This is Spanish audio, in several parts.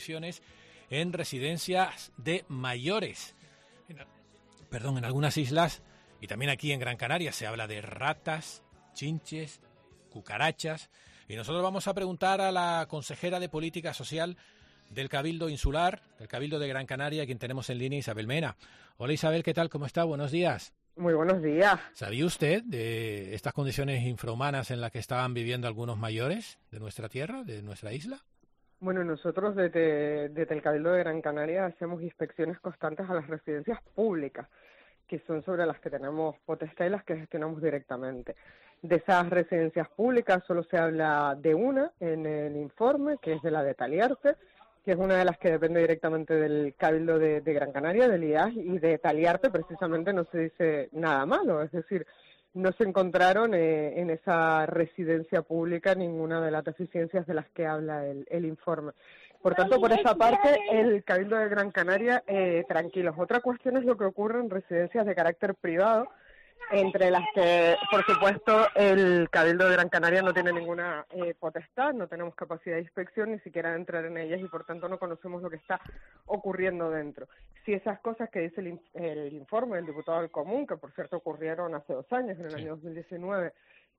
en residencias de mayores. En algunas islas y también aquí en Gran Canaria se habla de ratas, chinches, cucarachas. Y nosotros vamos a preguntar a la consejera de Política Social del Cabildo Insular, del Cabildo de Gran Canaria, a quien tenemos en línea, Isabel Mena. Hola Isabel, ¿qué tal? ¿Cómo está? Buenos días. Muy buenos días. ¿Sabía usted de estas condiciones infrahumanas en las que estaban viviendo algunos mayores de nuestra tierra, de nuestra isla? Bueno, nosotros desde el Cabildo de Gran Canaria hacemos inspecciones constantes a las residencias públicas, que son sobre las que tenemos potestad y las que gestionamos directamente. De esas residencias públicas solo se habla de una en el informe, que es de la de Taliarte, que es una de las que depende directamente del Cabildo de Gran Canaria, del IAS, y de Taliarte precisamente no se dice nada malo, es decir, no se encontraron en esa residencia pública ninguna de las deficiencias de las que habla el informe. Por tanto, por esa parte, el Cabildo de Gran Canaria, tranquilos. Otra cuestión es lo que ocurre en residencias de carácter privado, entre las que, por supuesto, el Cabildo de Gran Canaria no tiene ninguna potestad, no tenemos capacidad de inspección, ni siquiera de entrar en ellas y, por tanto, no conocemos lo que está ocurriendo dentro. Si esas cosas que dice el informe del diputado del Común, que, por cierto, ocurrieron hace 2 años, en el año 2019,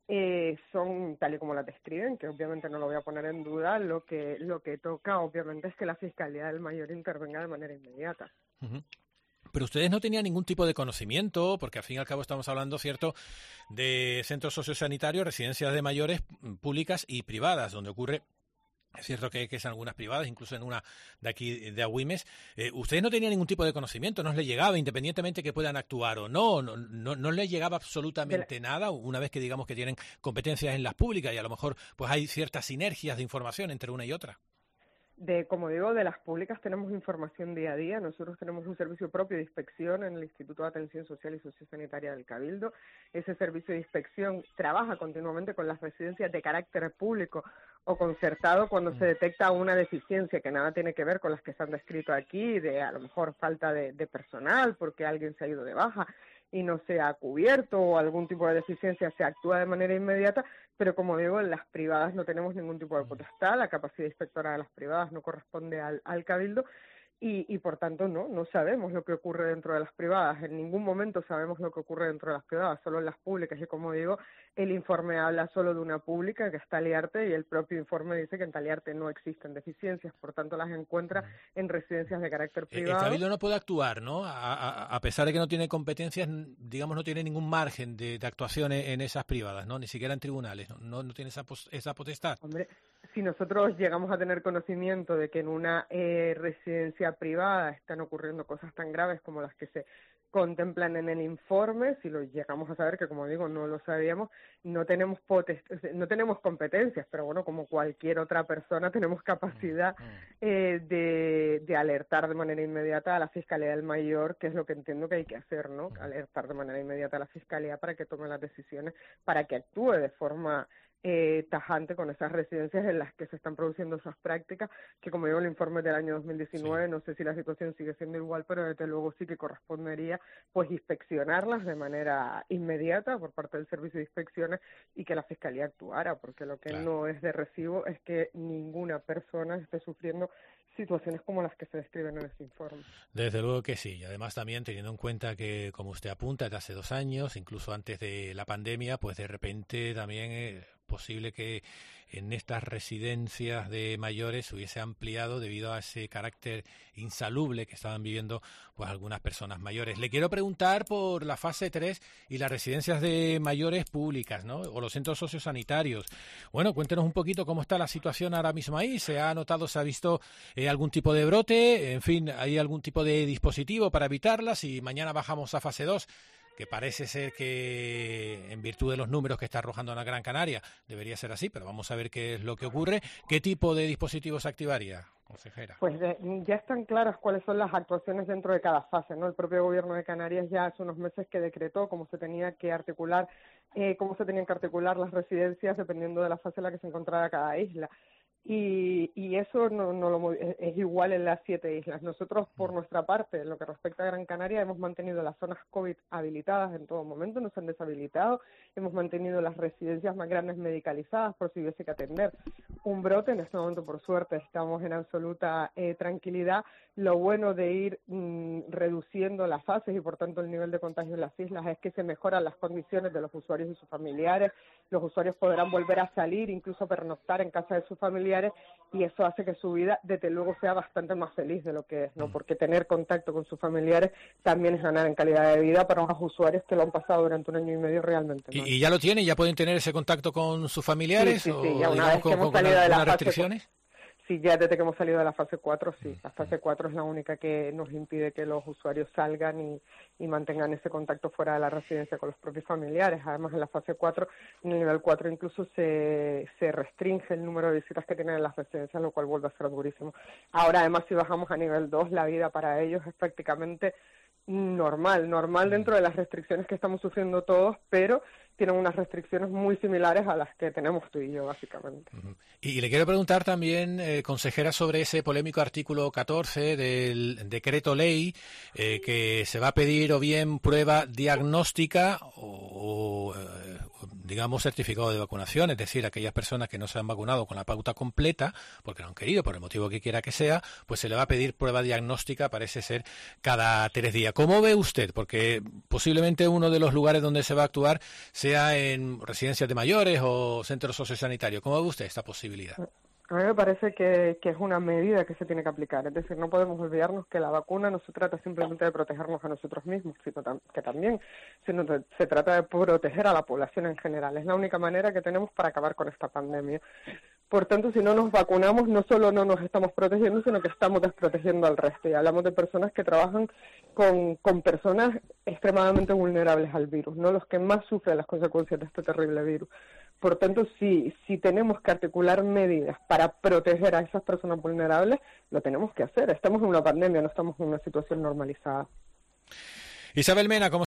son tal y como las describen, que obviamente no lo voy a poner en duda, lo que toca, obviamente, es que la Fiscalía del Mayor intervenga de manera inmediata. Uh-huh. Pero ustedes no tenían ningún tipo de conocimiento, porque al fin y al cabo estamos hablando, cierto, de centros sociosanitarios, residencias de mayores públicas y privadas, donde ocurre, es cierto que en algunas privadas, incluso en una de aquí de Agüimes, ustedes no tenían ningún tipo de conocimiento, no les llegaba, independientemente que puedan actuar o no les llegaba absolutamente nada, una vez que digamos que tienen competencias en las públicas y a lo mejor pues hay ciertas sinergias de información entre una y otra. Como digo, de las públicas tenemos información día a día. Nosotros tenemos un servicio propio de inspección en el Instituto de Atención Social y Sociosanitaria del Cabildo. Ese servicio de inspección trabaja continuamente con las residencias de carácter público o concertado cuando se detecta una deficiencia que nada tiene que ver con las que se han descrito aquí, de a lo mejor falta de personal porque alguien se ha ido de baja y no se ha cubierto o algún tipo de deficiencia, se actúa de manera inmediata, pero como digo, en las privadas no tenemos ningún tipo de potestad, la capacidad inspectora de las privadas no corresponde al Cabildo y por tanto no sabemos lo que ocurre dentro de las privadas, en ningún momento sabemos lo que ocurre dentro de las privadas, solo en las públicas y como digo, el informe habla solo de una pública que es Taliarte y el propio informe dice que en Taliarte no existen deficiencias, por tanto las encuentra en residencias de carácter privado. El Cabildo no puede actuar, ¿no? A pesar de que no tiene competencias, digamos, no tiene ningún margen de actuación en esas privadas, ¿no? Ni siquiera en tribunales, no tiene esa potestad. Hombre, si nosotros llegamos a tener conocimiento de que en una residencia privada están ocurriendo cosas tan graves como las que se contemplan en el informe, si lo llegamos a saber, que como digo, no lo sabíamos, no tenemos competencias, pero bueno, como cualquier otra persona tenemos capacidad de alertar de manera inmediata a la Fiscalía del Mayor, que es lo que entiendo que hay que hacer, ¿no? Alertar de manera inmediata a la Fiscalía para que tome las decisiones, para que actúe de forma tajante con esas residencias en las que se están produciendo esas prácticas, que como digo el informe del año 2019, no sé si la situación sigue siendo igual, pero desde luego sí que correspondería pues inspeccionarlas de manera inmediata por parte del Servicio de Inspecciones y que la Fiscalía actuara, porque lo que no es de recibo es que ninguna persona esté sufriendo situaciones como las que se describen en este informe. Desde luego que sí, y además también teniendo en cuenta que, como usted apunta, de hace 2 años, incluso antes de la pandemia, pues de repente también es posible que en estas residencias de mayores se hubiese ampliado debido a ese carácter insalubre que estaban viviendo pues algunas personas mayores. Le quiero preguntar por la fase 3 y las residencias de mayores públicas, ¿no? O los centros sociosanitarios. Bueno, cuéntenos un poquito cómo está la situación ahora mismo ahí. ¿Se ha notado, se ha visto algún tipo de brote? En fin, ¿hay algún tipo de dispositivo para evitarlas? Y mañana bajamos a fase 2, que parece ser que en virtud de los números que está arrojando la Gran Canaria debería ser así, pero vamos a ver qué es lo que ocurre. ¿Qué tipo de dispositivos se activaría, consejera? Pues ya están claras cuáles son las actuaciones dentro de cada fase, ¿no? El propio Gobierno de Canarias ya hace unos meses que decretó cómo se tenían que articular las residencias dependiendo de la fase en la que se encontrara cada isla. Y eso es igual igual en las 7 islas. Nosotros, por nuestra parte, en lo que respecta a Gran Canaria, hemos mantenido las zonas COVID habilitadas en todo momento, no se han deshabilitado, hemos mantenido las residencias más grandes medicalizadas por si hubiese que atender un brote. En este momento, por suerte, estamos en absoluta tranquilidad. Lo bueno de ir reduciendo las fases y, por tanto, el nivel de contagio en las islas es que se mejoran las condiciones de los usuarios y sus familiares. Los usuarios podrán volver a salir, incluso pernoctar en casa de sus familiares, y eso hace que su vida, desde luego, sea bastante más feliz de lo que es, ¿no? Porque tener contacto con sus familiares también es ganar en calidad de vida para unos usuarios que lo han pasado durante 1 año y medio realmente. ¿Y ya lo tienen? ¿Ya pueden tener ese contacto con sus familiares? Sí, o, ya una vez que hemos salido de las restricciones. Sí, ya desde que hemos salido de la fase 4, sí. La fase 4 es la única que nos impide que los usuarios salgan y mantengan ese contacto fuera de la residencia con los propios familiares. Además, en la fase 4, en el nivel 4 incluso se restringe el número de visitas que tienen en las residencias, lo cual vuelve a ser durísimo. Ahora, además, si bajamos a nivel 2, la vida para ellos es prácticamente normal dentro de las restricciones que estamos sufriendo todos, pero tienen unas restricciones muy similares a las que tenemos tú y yo, básicamente. Y le quiero preguntar también, consejera, sobre ese polémico artículo 14 del decreto ley que se va a pedir o bien prueba diagnóstica o digamos, certificado de vacunación, es decir, aquellas personas que no se han vacunado con la pauta completa, porque no han querido, por el motivo que quiera que sea, pues se le va a pedir prueba diagnóstica, parece ser, cada 3 días. ¿Cómo ve usted? Porque posiblemente uno de los lugares donde se va a actuar sea en residencias de mayores o centros sociosanitarios. ¿Cómo ve usted esta posibilidad? A mí me parece que es una medida que se tiene que aplicar. Es decir, no podemos olvidarnos que la vacuna no se trata simplemente de protegernos a nosotros mismos, sino se trata de proteger a la población en general. Es la única manera que tenemos para acabar con esta pandemia. Por tanto, si no nos vacunamos, no solo no nos estamos protegiendo, sino que estamos desprotegiendo al resto. Y hablamos de personas que trabajan con personas extremadamente vulnerables al virus, no los que más sufren las consecuencias de este terrible virus. Por tanto, si tenemos que articular medidas para proteger a esas personas vulnerables, lo tenemos que hacer. Estamos en una pandemia, no estamos en una situación normalizada. Isabel Mena,